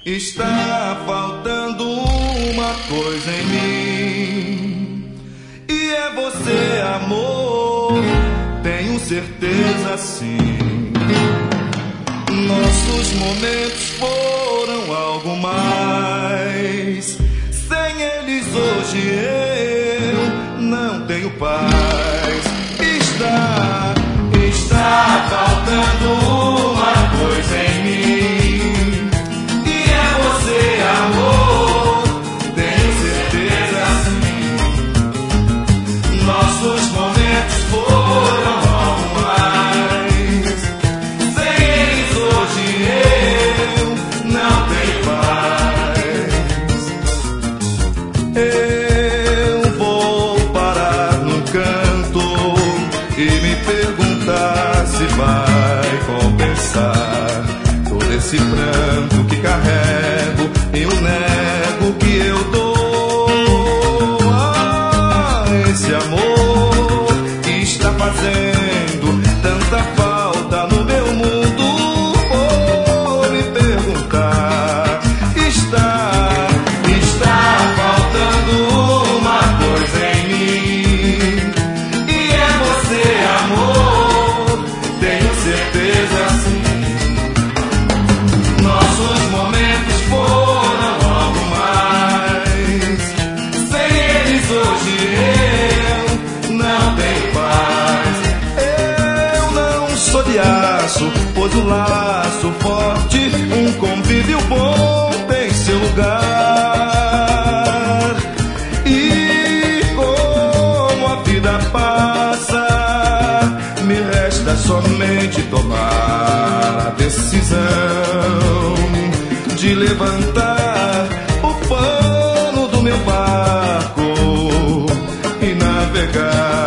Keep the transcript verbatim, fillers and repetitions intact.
Está faltando uma coisa em mim, e é você, amor, tenho certeza sim. Nossos momentos foram algo mais, sem eles hoje eu não tenho paz. Está, está faltando uma coisa em mim, e é você, amor, tenho certeza sim. Nossos momentos foram algo mais, sem eles hoje eu não tenho paz. Eu vou parar no canto e me perguntar se vai compensar todo esse pranto que carrego e o nego que eu dou. Ah, esse amor que está fazendo tanta falta no meu mundo. Vou me perguntar, está, está faltando uma coisa em mim, e é você, amor, tenho certeza sim. Nossos momentos foram algo mais, sem eles hoje eu não tenho paz. Eu não sou de aço, pois o laço forte, um convívio bom tem seu lugar. E como a vida passa, me resta somente tomar a decisão de levantar o pano do meu barco e navegar